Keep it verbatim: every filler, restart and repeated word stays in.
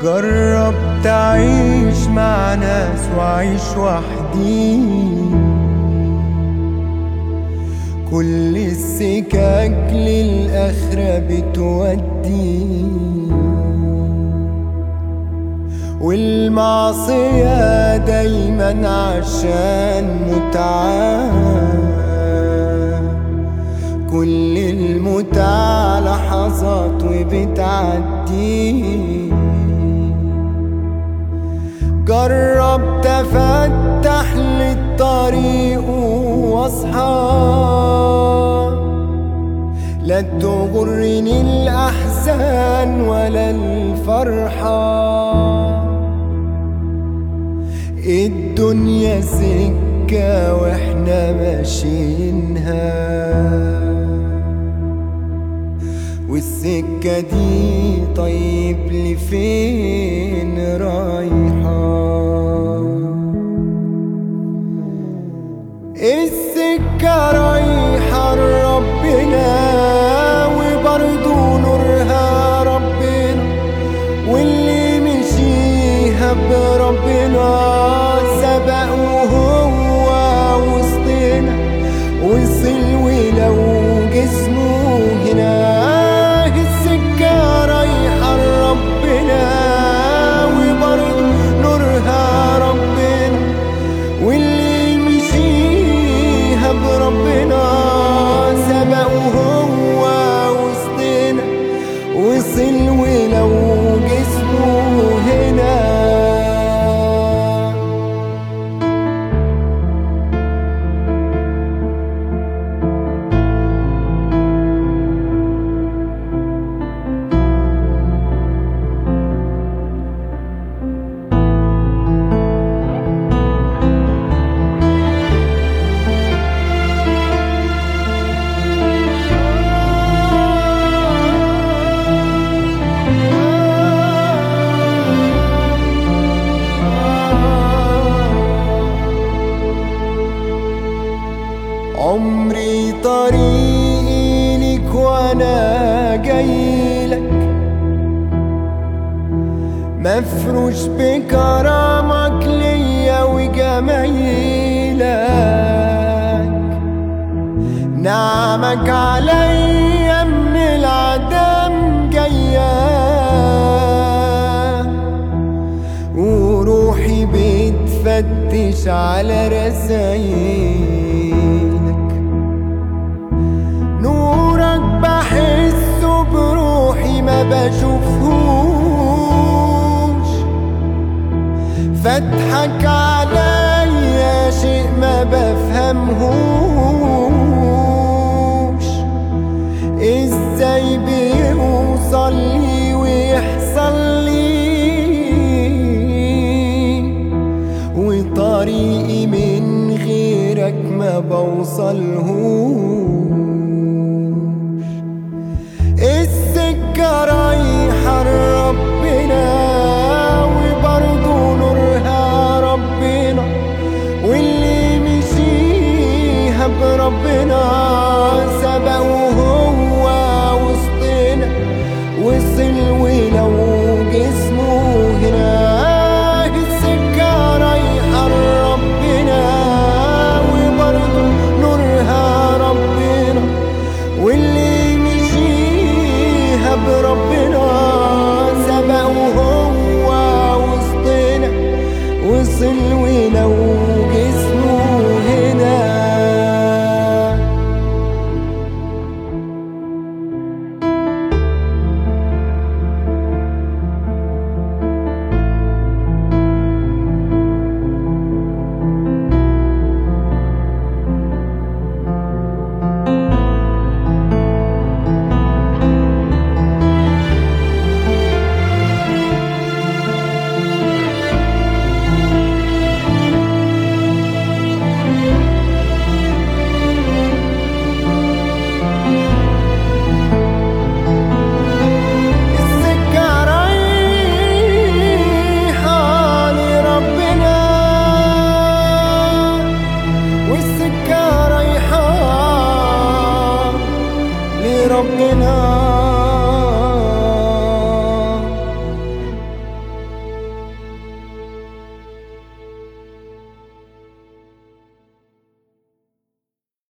جرب تعيش مع ناس وعيش وحدي، كل السكك للآخرة بتودي، والمعصية دايما عشان متعة، كل المتعة لحظات وبتعدي. جرب تفتح للطريق واصحى، لا تغرني الأحزان ولا الفرحة، الدنيا سكة واحنا ماشيينها، والسكة دي طيب لفين رايحة؟ السكة رايحة لربنا، وبرضو نورها ربنا، واللي مشيها بربنا سبق وهو وسطنا، وصل ولو جسمه هنا. السكة رايحة لربنا، وبرضو نورها ربنا، واللي مشيها بربنا سبق وهو وسطنا، وصل ولو جسمه هنا. عمري طريقي لك وانا جايلك، مفروش بكرامك ليا وجمايلك، نعمك عليا من العدم جاية، وروحي بتفتش على رسايلك، نورك بحسه بروحي ما بشوفهوش، فتحك عليا شيء ما بفهمهوش، ازاي بيوصل لي ويحصل لي، وطريقي من غيرك ما بوصلهوش.